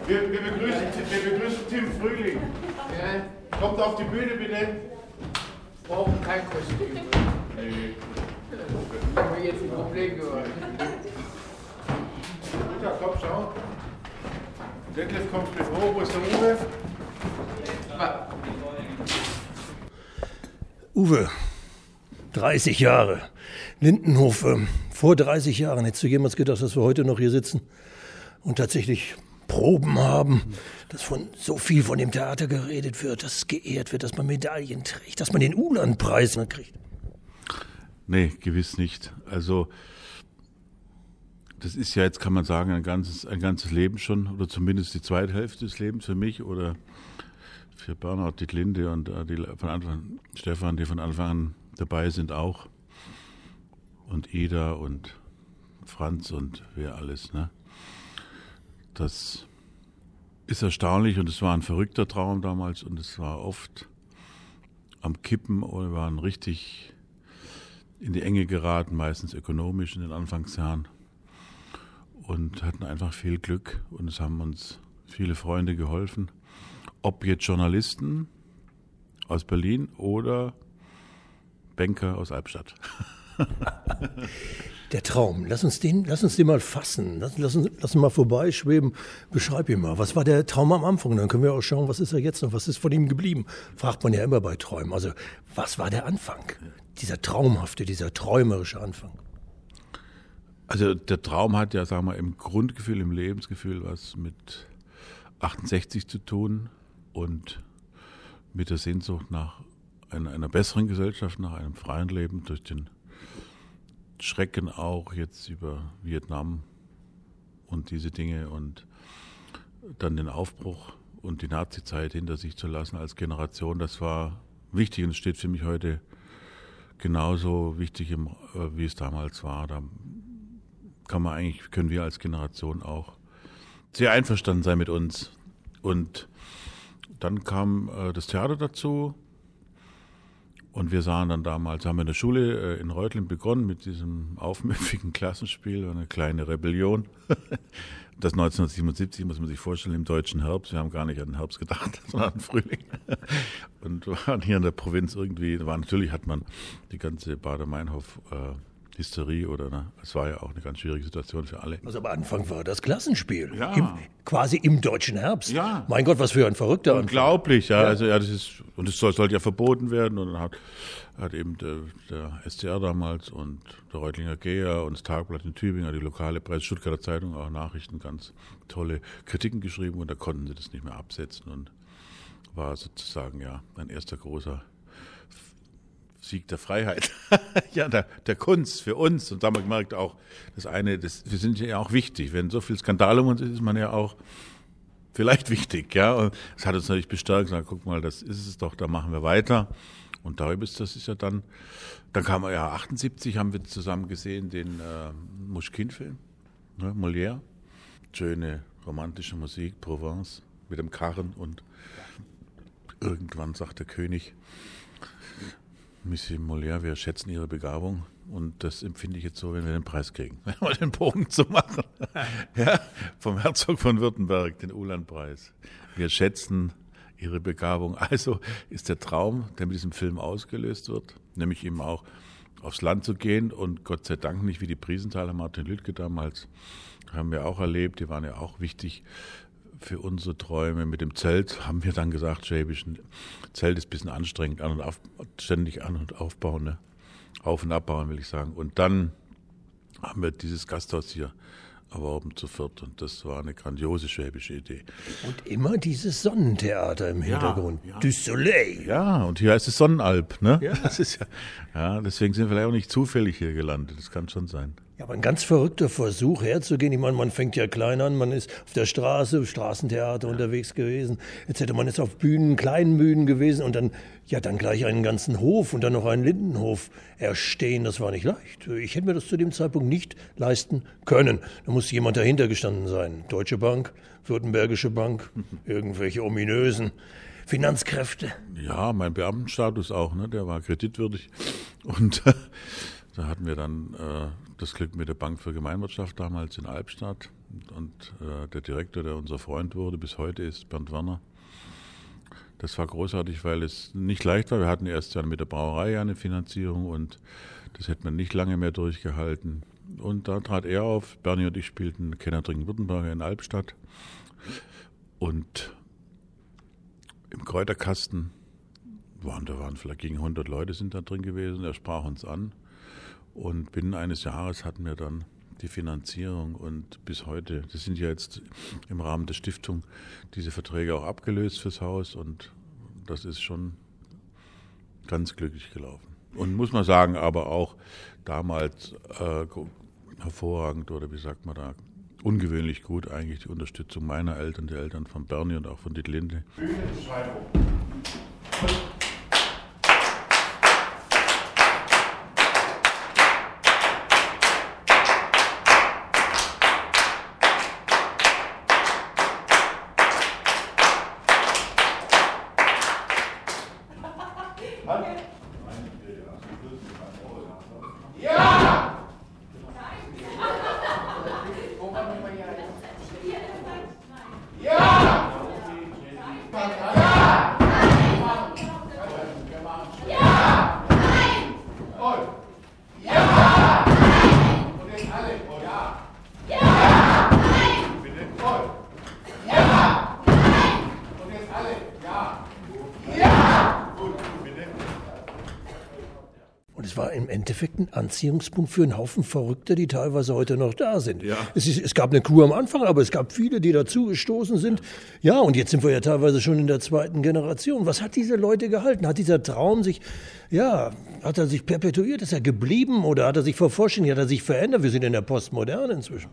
Wir begrüßen Tim Frühling. Ja. Kommt auf die Bühne, bitte. Brauchen kein Kostüm. Nee. Ich habe jetzt ein Problem gehört. Ja, komm, schau. Detlef kommt mit hoch. Wo ist der Uwe? Uwe, 30 Jahre. Lindenhof, vor 30 Jahren. Hättest du jemals gedacht, dass wir heute noch hier sitzen und tatsächlich Proben haben, dass so viel von dem Theater geredet wird, dass es geehrt wird, dass man Medaillen trägt, dass man den Uland-Preis kriegt? Nee, gewiss nicht. Also das ist ja jetzt, kann man sagen, ein ganzes Leben schon, oder zumindest die zweite Hälfte des Lebens für mich oder für Bernhard, Dietlinde und Stefan, die von Anfang an dabei sind auch. Und Ida und Franz und wer alles, ne? Das ist erstaunlich und es war ein verrückter Traum damals und es war oft am Kippen und wir waren richtig in die Enge geraten, meistens ökonomisch in den Anfangsjahren und hatten einfach viel Glück und es haben uns viele Freunde geholfen, ob jetzt Journalisten aus Berlin oder Banker aus Albstadt. Der Traum, lass uns den mal fassen, lass uns mal vorbeischweben, beschreib ihn mal. Was war der Traum am Anfang? Dann können wir auch schauen, was ist er jetzt noch, was ist von ihm geblieben? Fragt man ja immer bei Träumen. Also, was war der Anfang? Dieser traumhafte, dieser träumerische Anfang. Also der Traum hat ja, sagen wir, im Grundgefühl, im Lebensgefühl was mit 68 zu tun und mit der Sehnsucht nach einer besseren Gesellschaft, nach einem freien Leben, durch den Schrecken auch jetzt über Vietnam und diese Dinge und dann den Aufbruch und die Nazi-Zeit hinter sich zu lassen als Generation, das war wichtig und steht für mich heute genauso wichtig, wie es damals war. Da können wir als Generation auch sehr einverstanden sein mit uns. Und dann kam das Theater dazu. Und wir sahen dann damals, haben wir in der Schule in Reutlingen begonnen mit diesem aufmüpfigen Klassenspiel, eine kleine Rebellion. Das 1977, muss man sich vorstellen, im deutschen Herbst. Wir haben gar nicht an den Herbst gedacht, sondern an den Frühling. Und waren hier in der Provinz irgendwie, natürlich hat man die ganze Baader-Meinhof Hysterie es war ja auch eine ganz schwierige Situation für alle. Also am Anfang war das Klassenspiel. Ja. Quasi im deutschen Herbst. Ja. Mein Gott, was für ein verrückter Anfang. Unglaublich, ja. Also ja, das ist, und es sollte ja verboten werden und dann hat eben der SDR damals und der Reutlinger Geher und das Tagblatt in Tübingen, die lokale Presse, Stuttgarter Zeitung, auch Nachrichten, ganz tolle Kritiken geschrieben und da konnten sie das nicht mehr absetzen und war sozusagen ja ein erster großer Sieg der Freiheit, ja, der Kunst für uns. Und da haben wir gemerkt auch, wir sind ja auch wichtig. Wenn so viel Skandal um uns ist man ja auch vielleicht wichtig, ja. Und das hat uns natürlich bestärkt, gesagt, guck mal, das ist es doch, da machen wir weiter. Und darüber das ist ja dann kam ja 78, haben wir zusammen gesehen den Muschkin-Film, ne, Molière. Schöne romantische Musik, Provence, mit dem Karren und irgendwann sagt der König, Monsieur Molière, wir schätzen Ihre Begabung und das empfinde ich jetzt so, wenn wir den Preis kriegen. Mal den Bogen zu machen. Ja, vom Herzog von Württemberg, den Uland-Preis. Wir schätzen Ihre Begabung. Also ist der Traum, der mit diesem Film ausgelöst wird, nämlich eben auch aufs Land zu gehen und Gott sei Dank nicht wie die Priesenthaler, Martin Lüttke damals, haben wir auch erlebt, die waren ja auch wichtig für unsere Träume. Mit dem Zelt haben wir dann gesagt, Schwäbisch, Zelt ist ein bisschen anstrengend, ständig an- und aufbauen, ne? Auf- und abbauen, will ich sagen. Und dann haben wir dieses Gasthaus hier erworben zu viert und das war eine grandiose schwäbische Idee. Und immer dieses Sonnentheater im Hintergrund. Ja. Du Soleil. Ja, und hier heißt es Sonnenalb, ne? Ja. Das ist ja, deswegen sind wir vielleicht auch nicht zufällig hier gelandet, das kann schon sein. Ja, aber ein ganz verrückter Versuch herzugehen. Ich meine, man fängt ja klein an, man ist auf der Straßentheater unterwegs gewesen, etc. Man ist auf kleinen Bühnen gewesen und dann gleich einen ganzen Hof und dann noch einen Lindenhof erstehen. Das war nicht leicht. Ich hätte mir das zu dem Zeitpunkt nicht leisten können. Da muss jemand dahinter gestanden sein. Deutsche Bank, Württembergische Bank, irgendwelche ominösen Finanzkräfte. Ja, mein Beamtenstatus auch, ne? Der war kreditwürdig und Da hatten wir dann das Glück mit der Bank für Gemeinwirtschaft damals in Albstadt. Und der Direktor, der unser Freund wurde, bis heute ist Bernd Werner. Das war großartig, weil es nicht leicht war. Wir hatten erst ja mit der Brauerei eine Finanzierung und das hätte man nicht lange mehr durchgehalten. Und da trat er auf. Bernie und ich spielten Kennerdringen-Württemberger in Albstadt. Und im Kräuterkasten da waren vielleicht gegen 100 Leute sind da drin gewesen. Er sprach uns an. Und binnen eines Jahres hatten wir dann die Finanzierung und bis heute, das sind ja jetzt im Rahmen der Stiftung diese Verträge auch abgelöst fürs Haus und das ist schon ganz glücklich gelaufen. Und muss man sagen, aber auch damals hervorragend oder wie sagt man da, ungewöhnlich gut eigentlich die Unterstützung meiner Eltern, der Eltern von Bernie und auch von Dietlinde. Es war im Endeffekt ein Anziehungspunkt für einen Haufen Verrückter, die teilweise heute noch da sind. Ja. Es gab eine Crew am Anfang, aber es gab viele, die dazugestoßen sind. Ja, und jetzt sind wir ja teilweise schon in der zweiten Generation. Was hat diese Leute gehalten? Hat dieser Traum hat er sich perpetuiert? Ist er geblieben oder hat er sich vervollständigt? Hat er sich verändert? Wir sind in der Postmoderne inzwischen.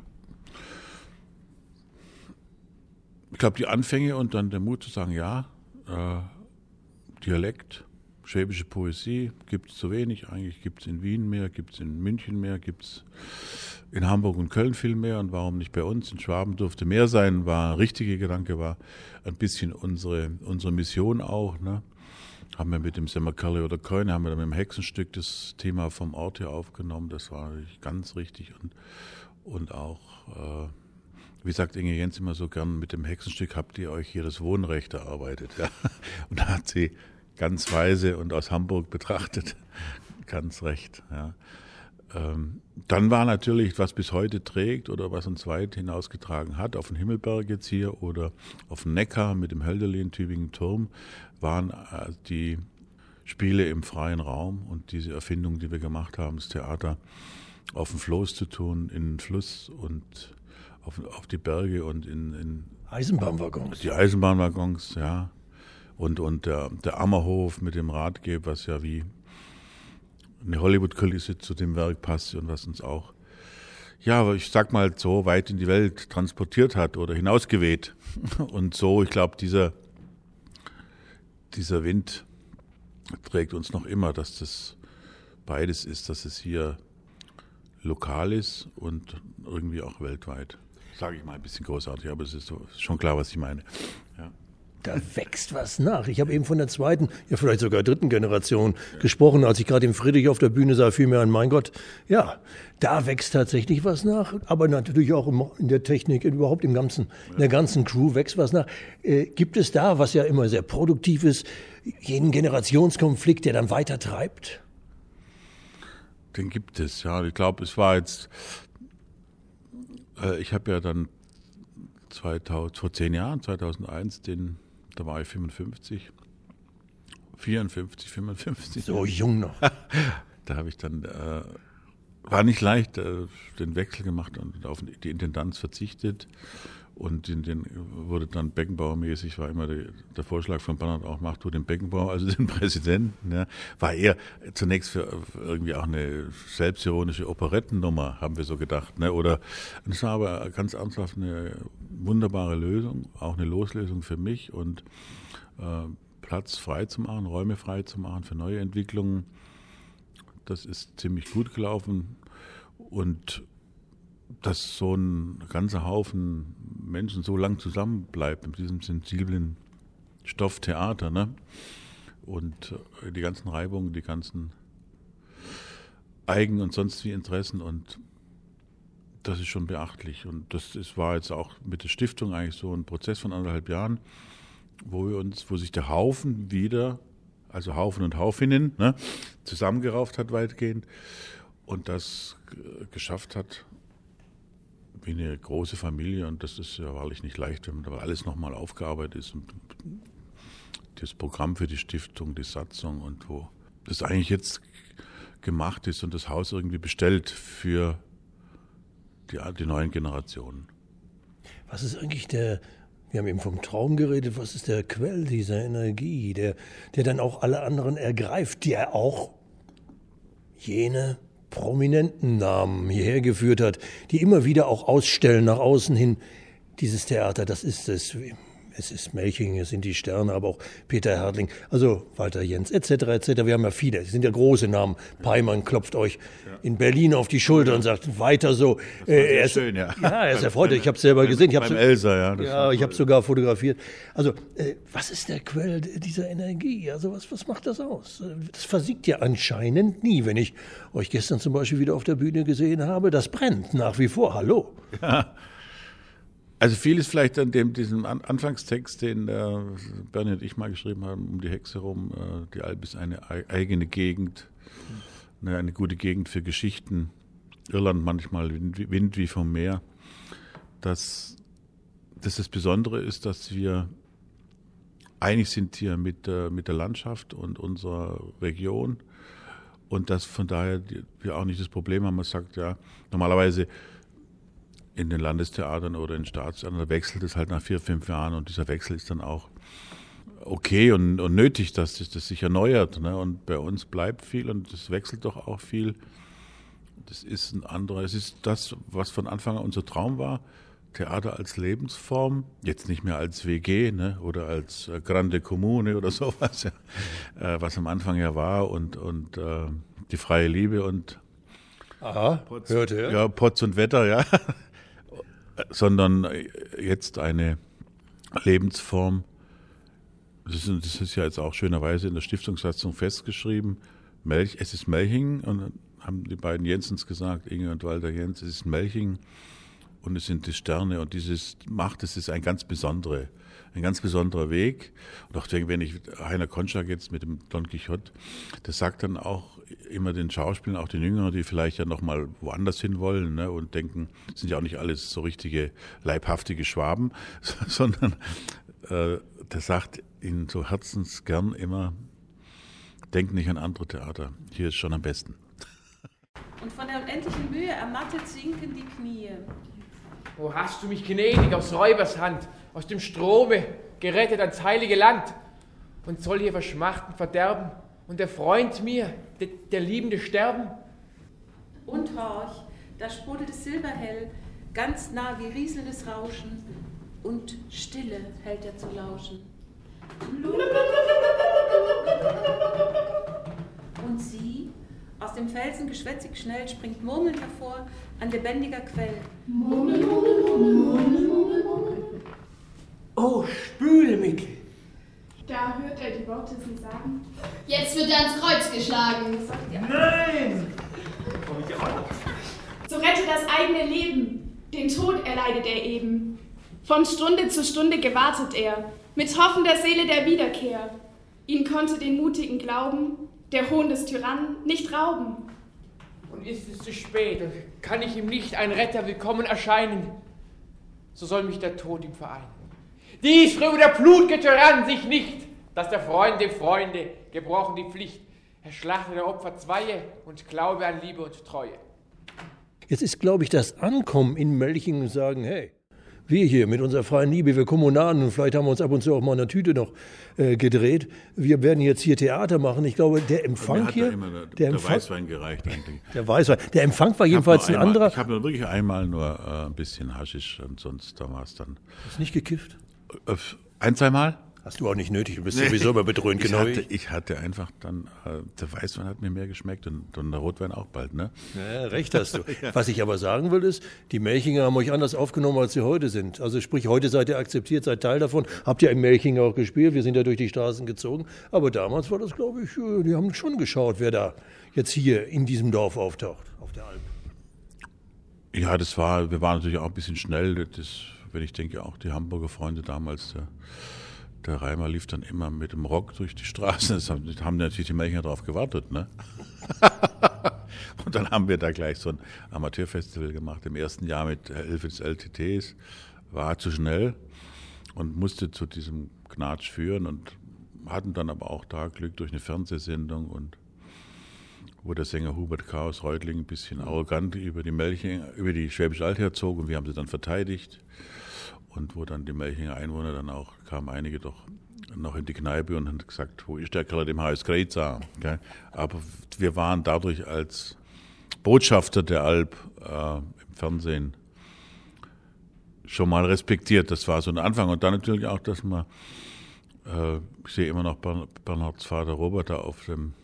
Ich glaube, die Anfänge und dann der Mut zu sagen, Dialekt, schwäbische Poesie gibt es zu wenig. Eigentlich gibt es in Wien mehr, gibt es in München mehr, gibt es in Hamburg und Köln viel mehr. Und warum nicht bei uns? In Schwaben durfte mehr sein. War richtige Gedanke, war ein bisschen unsere Mission auch. Ne? Haben wir mit dem Semmerkerle oder Keune, haben wir dann mit dem Hexenstück das Thema vom Ort her aufgenommen. Das war ganz richtig. Und auch, wie sagt Inge Jens immer so gern, mit dem Hexenstück habt ihr euch hier das Wohnrecht erarbeitet. Ja? Und da hat sie ganz weise und aus Hamburg betrachtet, ganz recht. Ja. Dann war natürlich, was bis heute trägt oder was uns weit hinausgetragen hat, auf den Himmelberg jetzt hier oder auf dem Neckar mit dem Hölderlin, Tübingen Turm, waren die Spiele im freien Raum und diese Erfindung, die wir gemacht haben, das Theater auf dem Floß zu tun, in den Fluss und auf die Berge und in Eisenbahnwaggons. Die Eisenbahnwaggons, ja. Und der Ammerhof mit dem Ratgeber, was ja wie eine Hollywood-Kulisse zu dem Werk passt und was uns auch, ich sag mal, so weit in die Welt transportiert hat oder hinausgeweht. Und so, ich glaube, dieser Wind trägt uns noch immer, dass das beides ist, dass es hier lokal ist und irgendwie auch weltweit. Sage ich mal ein bisschen großartig, aber es ist schon klar, was ich meine. Ja. Da wächst was nach. Ich habe eben von der zweiten, vielleicht sogar dritten Generation gesprochen. Als ich gerade den Friedrich auf der Bühne sah, fiel mir an, mein Gott, da wächst tatsächlich was nach. Aber natürlich auch in der Technik, überhaupt in der ganzen Crew wächst was nach. Gibt es da, was ja immer sehr produktiv ist, jeden Generationskonflikt, der dann weiter treibt? Den gibt es, ja. Ich glaube, es war jetzt, ich habe ja dann vor 10 Jahren, 2001, da war ich 55. So jung noch. Da habe ich dann, war nicht leicht, den Wechsel gemacht und auf die Intendanz verzichtet. Und den wurde dann Beckenbauer-mäßig, war immer der Vorschlag von Bernhard auch, mach du den Beckenbauer, also den Präsidenten. Ja. War eher zunächst für irgendwie auch eine selbstironische Operettennummer, haben wir so gedacht. Ne. Oder es war aber ganz ernsthaft eine wunderbare Lösung, auch eine Loslösung für mich und Platz frei zu machen, Räume frei zu machen für neue Entwicklungen. Das ist ziemlich gut gelaufen und dass so ein ganzer Haufen Menschen so lang zusammenbleibt mit diesem sensiblen Stoff Theater, ne? Und die ganzen Reibungen, die ganzen Eigen- und sonst wie Interessen und das ist schon beachtlich. Und war jetzt auch mit der Stiftung eigentlich so ein Prozess von 1,5 Jahren, wo sich der Haufen wieder, also Haufen und Haufinnen, ne, zusammengerauft hat weitgehend und das geschafft hat wie eine große Familie. Und das ist ja wahrlich nicht leicht, wenn da alles nochmal aufgearbeitet ist. Und das Programm für die Stiftung, die Satzung und wo das eigentlich jetzt gemacht ist und das Haus irgendwie bestellt für die neuen Generationen. Was ist eigentlich wir haben eben vom Traum geredet, was ist der Quell dieser Energie, der dann auch alle anderen ergreift, der auch jene prominenten Namen hierher geführt hat, die immer wieder auch ausstellen nach außen hin, dieses Theater, das ist es. Es ist Melching, es sind die Sterne, aber auch Peter Hertling, also Walter Jentz, etc., etc. Wir haben ja viele, es sind ja große Namen. Peimann klopft euch in Berlin auf die Schulter und sagt, weiter so. Er ist schön, ja. Ja, er ist erfreut, ich habe es selber gesehen. Beim Elsa, ja. Ich habe es sogar fotografiert. Also, was ist der Quell dieser Energie? Also, was macht das aus? Das versiegt ja anscheinend nie, wenn ich euch gestern zum Beispiel wieder auf der Bühne gesehen habe. Das brennt nach wie vor, hallo. Ja. Also vieles vielleicht an diesem Anfangstext, den Bernie und ich mal geschrieben haben, um die Hexe herum, die Alp ist eine eigene Gegend, eine gute Gegend für Geschichten, Irland manchmal Wind wie vom Meer. Dass das Besondere ist, dass wir einig sind hier mit der Landschaft und unserer Region und dass von daher wir auch nicht das Problem haben, man sagt ja, normalerweise in den Landestheatern oder in Staatstheatern wechselt es halt nach 4-5 Jahren und dieser Wechsel ist dann auch okay und nötig, dass das sich erneuert. Ne? Und bei uns bleibt viel und es wechselt doch auch viel. Das ist es ist das, was von Anfang an unser Traum war, Theater als Lebensform, jetzt nicht mehr als WG, ne? Oder als Grande Kommune oder sowas, ja? Was am Anfang ja war und die freie Liebe und hörte er? Ja, Potz und Wetter, ja. Sondern jetzt eine Lebensform. Das ist ja jetzt auch schönerweise in der Stiftungssatzung festgeschrieben. Es ist Melching, und dann haben die beiden Jensens gesagt, Inge und Walter Jentz, es ist Melching und es sind die Sterne und es ist ein ganz besonderer Weg. Und auch wenn ich Heiner Konschak jetzt mit dem Don Quixote, das sagt dann auch immer den Schauspielern, auch den Jüngeren, die vielleicht ja nochmal woanders hin wollen, ne, und denken, das sind ja auch nicht alles so richtige leibhaftige Schwaben, sondern der sagt ihnen so herzensgern immer, denkt nicht an andere Theater, hier ist schon am besten. Und von der unendlichen Mühe ermattet sinken die Knie. O hast du mich gnädig aus Räubers Hand, aus dem Strome gerettet ans heilige Land und soll hier verschmachten verderben und der Freund mir, der Liebende sterben? Und horch, da sprudelt es silberhell, ganz nah wie rieselndes Rauschen und Stille hält er zu lauschen. Und sie, aus dem Felsen geschwätzig schnell, springt murmelnd hervor, ein lebendiger Quell. Murmel, murmel, murmel, murmel, murmel, murmel. Oh, Spülmittel. Da hört er die Worte sie sagen. Jetzt wird er ans Kreuz geschlagen. Nein! Komm ich auch? So rette das eigene Leben, den Tod erleidet er eben. Von Stunde zu Stunde gewartet er, mit hoffender Seele der Wiederkehr. Ihn konnte den mutigen Glauben, der Hohn des Tyrannen, nicht rauben. Und ist es zu spät und kann ich ihm nicht ein Retter willkommen erscheinen, so soll mich der Tod ihm vereinen. Dies rühme der blutge Tyrann sich nicht, dass der Freund dem Freunde gebrochen die Pflicht. Er schlachte der Opfer Zweie und glaube an Liebe und Treue. Jetzt ist, glaube ich, das Ankommen in Melching und sagen, hey, wir hier mit unserer freien Liebe, wir Kommunanen, und vielleicht haben wir uns ab und zu auch mal in der Tüte noch gedreht. Wir werden jetzt hier Theater machen. Ich glaube, der Empfang hier... Der Weißwein gereicht eigentlich. Der Weißwein. Der Empfang war jedenfalls ein anderer. Ich habe nur wirklich einmal nur ein bisschen Haschisch und sonst da war es dann... Ist nicht gekifft? 1-2 Mal? Hast du auch nicht nötig, du bist sowieso immer bedröhnt, genau wie ich. Ich hatte einfach dann, der Weißwein hat mir mehr geschmeckt und der Rotwein auch bald, ne? Ja, recht hast du. Was ich aber sagen will, ist, die Melchinger haben euch anders aufgenommen, als sie heute sind. Also sprich, heute seid ihr akzeptiert, seid Teil davon. Habt ihr im Melchinger auch gespielt, wir sind ja durch die Straßen gezogen. Aber damals war das, glaube ich, die haben schon geschaut, wer da jetzt hier in diesem Dorf auftaucht, auf der Alp. Ja, wir waren natürlich auch ein bisschen schnell, wenn ich denke, auch die Hamburger Freunde damals, der Reimer lief dann immer mit dem Rock durch die Straßen. Das haben natürlich die Melchinger drauf gewartet, ne? Und dann haben wir da gleich so ein Amateurfestival gemacht. Im ersten Jahr mit Hilfe des LTTs. War zu schnell und musste zu diesem Gnatsch führen und hatten dann aber auch da Glück durch eine Fernsehsendung und wo der Sänger Hubert K. aus Reutling ein bisschen arrogant über die Schwäbische Alb herzog und wir haben sie dann verteidigt. Und wo dann die Melchinger Einwohner dann auch, kamen einige doch noch in die Kneipe und haben gesagt, wo ist der Kerl, dem heißt Greza? Okay? Aber wir waren dadurch als Botschafter der Alp im Fernsehen schon mal respektiert. Das war so ein Anfang. Und dann natürlich auch, dass man, ich sehe immer noch Bernhards Vater Robert da auf dem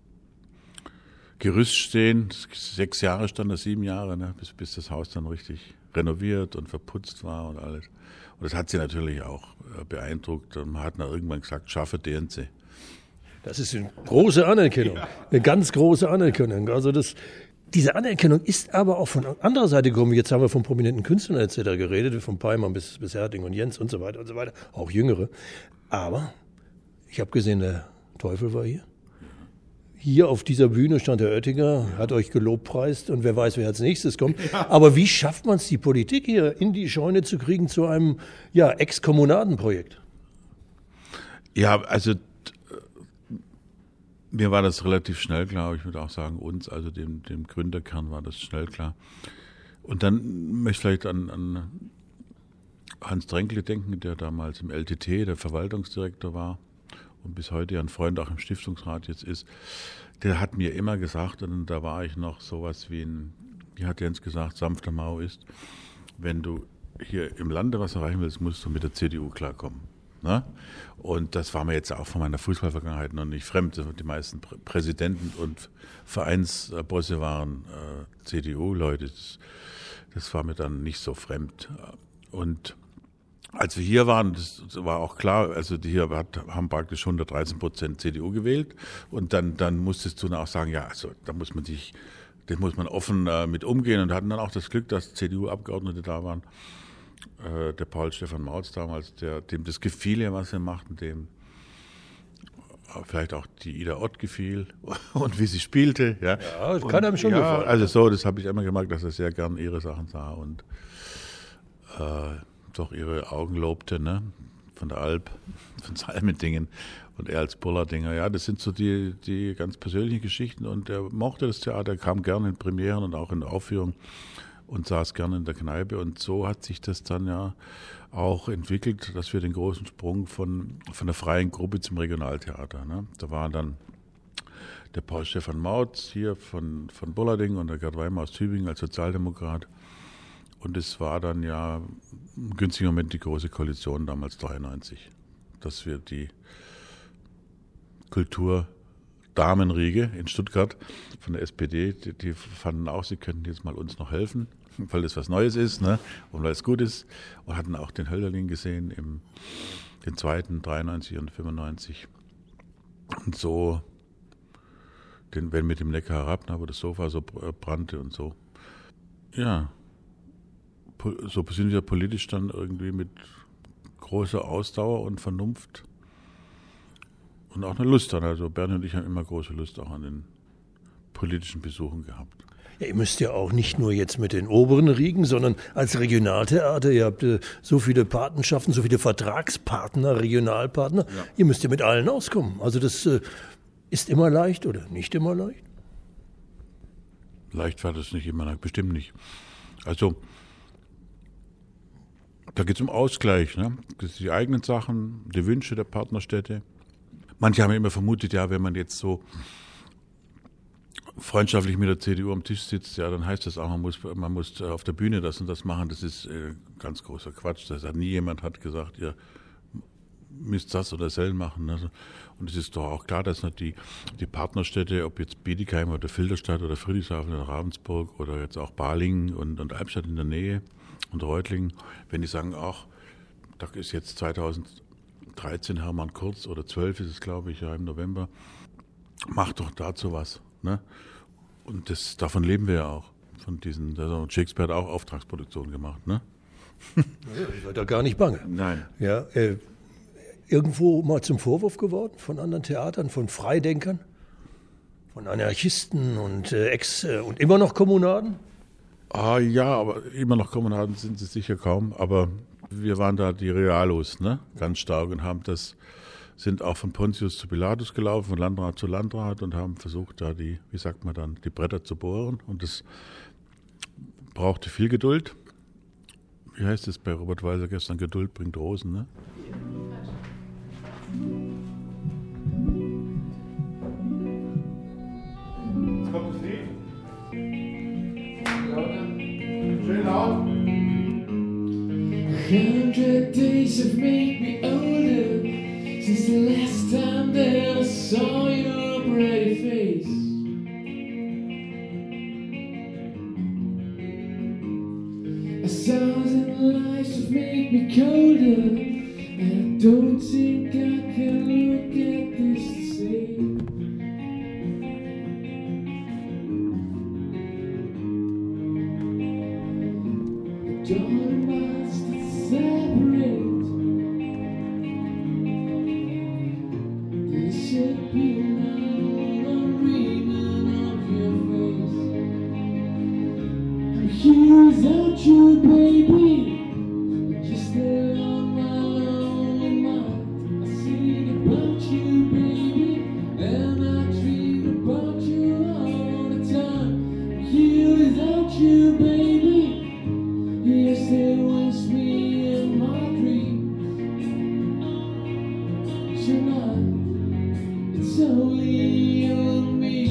Gerüst stehen. 6 Jahre stand er, 7 Jahre, ne? bis das Haus dann richtig renoviert und verputzt war und alles. Und das hat sie natürlich auch beeindruckt. Und man hat dann irgendwann gesagt, schaffe DNC. Das ist eine große Anerkennung, eine ganz große Anerkennung. Also diese Anerkennung ist aber auch von anderer Seite gekommen. Jetzt haben wir von prominenten Künstlern etc. geredet, von Peimann bis Herting und Jens und so weiter, auch Jüngere. Aber ich habe gesehen, der Teufel war hier. Hier auf dieser Bühne stand Herr Oettinger, hat euch gelobpreist und wer weiß, wer als nächstes kommt. Ja. Aber wie schafft man es, die Politik hier in die Scheune zu kriegen zu einem Ex-Kommunadenprojekt? Ja, also mir war das relativ schnell klar, ich würde auch sagen uns, also dem Gründerkern war das schnell klar. Und dann möchte ich vielleicht an Hans Dränkle denken, der damals im LTT der Verwaltungsdirektor war. Und bis heute ja ein Freund auch im Stiftungsrat jetzt ist, der hat mir immer gesagt, und da war ich noch sowas wie hat Jens gesagt, sanfter Mau ist, wenn du hier im Lande was erreichen willst, musst du mit der CDU klarkommen. Ne? Und das war mir jetzt auch von meiner Fußballvergangenheit noch nicht fremd. Die meisten Präsidenten und Vereinsbosse waren CDU-Leute. Das war mir dann nicht so fremd. Und als wir hier waren, das war auch klar, also die hier haben praktisch 113% CDU gewählt und dann musstest du auch sagen, ja, also da muss man offen mit umgehen und hatten dann auch das Glück, dass CDU-Abgeordnete da waren, der Paul Stefan Mautz damals, dem das gefiel, was er machten, dem vielleicht auch die Ida Ott gefiel und wie sie spielte. Ja, das kann einem schon gefallen. Also so, das habe ich immer gemerkt, dass er sehr gern ihre Sachen sah und doch ihre Augen lobte, ne? Von der Alp, von Salmendingen und er als Bullerdinger. Ja, das sind so die ganz persönlichen Geschichten und er mochte das Theater, kam gerne in Premieren und auch in Aufführungen und saß gerne in der Kneipe und so hat sich das dann ja auch entwickelt, dass wir den großen Sprung von der freien Gruppe zum Regionaltheater, ne? Da war dann der Paul Stefan Mautz hier von Bullarding und der Gerd Weimer aus Tübingen als Sozialdemokrat. Und es war dann ja im günstigen Moment die große Koalition damals 93, dass wir die Kulturdamenriege in Stuttgart von der SPD, die fanden auch, sie könnten jetzt mal uns noch helfen, weil das was Neues ist, ne, und weil es gut ist, und hatten auch den Hölderlin gesehen den zweiten, 93 und 95. Und so, wenn mit dem Neckar herab, wo das Sofa so brannte und so. Ja. So sind wir politisch dann irgendwie mit großer Ausdauer und Vernunft und auch eine Lust an. Also Bernie und ich haben immer große Lust auch an den politischen Besuchen gehabt. Ja, ihr müsst ja auch nicht nur jetzt mit den oberen Riegen, sondern als Regionaltheater, ihr habt so viele Patenschaften, so viele Vertragspartner, Regionalpartner, ja. Ihr müsst ja mit allen auskommen. Also das ist immer leicht oder nicht immer leicht? Leicht war das nicht immer, bestimmt nicht. Also da geht es um Ausgleich, ne? Das sind die eigenen Sachen, die Wünsche der Partnerstädte. Manche haben immer vermutet, ja, wenn man jetzt so freundschaftlich mit der CDU am Tisch sitzt, ja, dann heißt das auch, man muss auf der Bühne das und das machen. Das ist ganz großer Quatsch. Das hat nie jemand gesagt, ihr müsst das oder das machen. Ne? Und es ist doch auch klar, dass die Partnerstädte, ob jetzt Bietigheim oder Filderstadt oder Friedrichshafen oder Ravensburg oder jetzt auch Balingen und Albstadt in der Nähe und Reutlingen, wenn die sagen, ach, da ist jetzt 2013 Hermann Kurz oder 12 ist es, glaube ich, ja im November, macht doch dazu was. Ne? Und davon leben wir ja auch. Von diesen, Shakespeare hat auch Auftragsproduktionen gemacht, ne? Ja, ich war da gar nicht bange. Nein. Ja, irgendwo mal zum Vorwurf geworden von anderen Theatern, von Freidenkern, von Anarchisten und und immer noch Kommunaden? Ja, aber immer noch Kommunaden sind sie sicher kaum. Aber wir waren da die Realos, ne? Ganz stark und sind auch von Pontius zu Pilatus gelaufen, von Landrat zu Landrat und haben versucht, da die Bretter zu bohren. Und das brauchte viel Geduld. Wie heißt es bei Robert Walser gestern? Geduld bringt Rosen, ne? Jetzt kommt das Lied. Schön laut. 100 days have made me older since the last time that I saw your bright face. A thousand lives have made me colder, and I don't think I can look at this the same. The dawn must separate. There should be no dreaming of your face. I'm here without you, baby. Just there on my lonely mind. I think about you, baby, and I dream about you all the time. I'm here without you, baby. Yes, it was me in my dreams. Tonight, it's only you and me.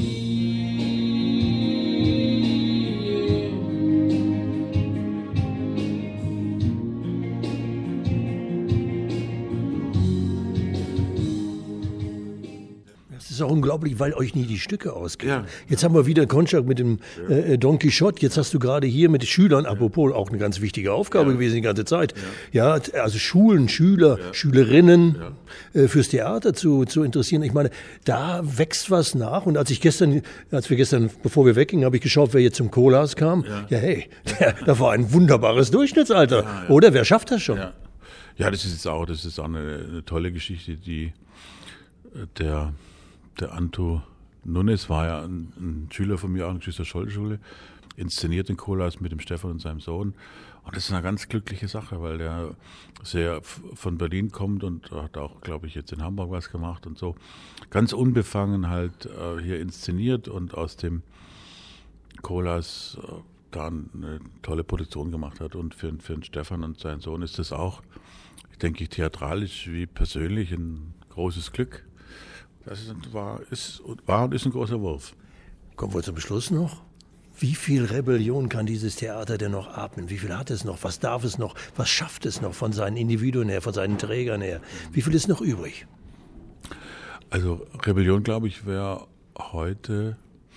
Das ist auch unglaublich, weil euch nie die Stücke ausgehen. Ja. Jetzt haben wir wieder Kontakt mit dem Don Quixote. Jetzt hast du gerade hier mit Schülern, apropos auch eine ganz wichtige Aufgabe gewesen die ganze Zeit. Ja, also Schulen, Schüler, Schülerinnen fürs Theater zu interessieren. Ich meine, da wächst was nach. Und als wir gestern, bevor wir weggingen, habe ich geschaut, wer jetzt zum Kohlhaas kam. Ja, hey, da war ein wunderbares Durchschnittsalter. Ja. Oder? Wer schafft das schon? Ja, das ist auch eine tolle Geschichte, die der Anto Nunes war ja ein Schüler von mir, auch in der Scholl-Schule, inszeniert den Kohlhaas mit dem Stefan und seinem Sohn. Und das ist eine ganz glückliche Sache, weil der sehr von Berlin kommt und hat auch, glaube ich, jetzt in Hamburg was gemacht und so. Ganz unbefangen halt hier inszeniert und aus dem Kohlhaas da eine tolle Produktion gemacht hat. Und für den Stefan und seinen Sohn ist das auch, denke ich, theatralisch wie persönlich ein großes Glück. Das ist ein großer Wurf. Kommen wir zum Schluss noch. Wie viel Rebellion kann dieses Theater denn noch atmen? Wie viel hat es noch? Was darf es noch? Was schafft es noch von seinen Individuen her, von seinen Trägern her? Wie viel ist noch übrig? Also Rebellion, glaube ich, wäre heute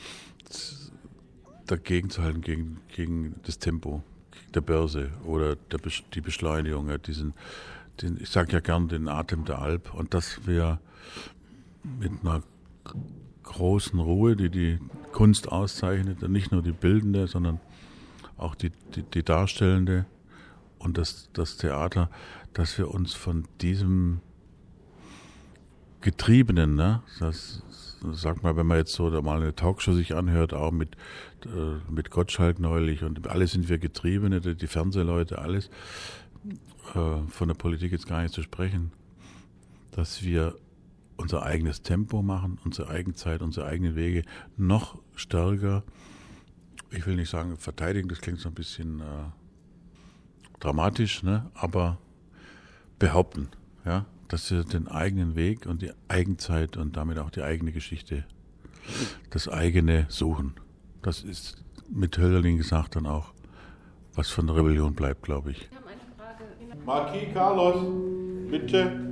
dagegen zu halten, gegen das Tempo der Börse oder die Beschleunigung, ich sage ja gern den Atem der Alp, und dass wir mit einer großen Ruhe, die Kunst auszeichnet, nicht nur die bildende, sondern auch die darstellende und das Theater, dass wir uns von diesem Getriebenen, ne, das sag mal, wenn man jetzt so mal eine Talkshow sich anhört, auch mit Gottschalk neulich, und alle sind wir Getriebene, die Fernsehleute, alles, von der Politik jetzt gar nicht zu sprechen, dass wir unser eigenes Tempo machen, unsere Eigenzeit, unsere eigenen Wege noch stärker, ich will nicht sagen verteidigen, das klingt so ein bisschen dramatisch, ne, aber behaupten, ja, dass wir den eigenen Weg und die Eigenzeit und damit auch die eigene Geschichte, das eigene suchen. Das ist mit Hölderlin gesagt dann auch, was von der Rebellion bleibt, glaube ich. Marquis Carlos, bitte.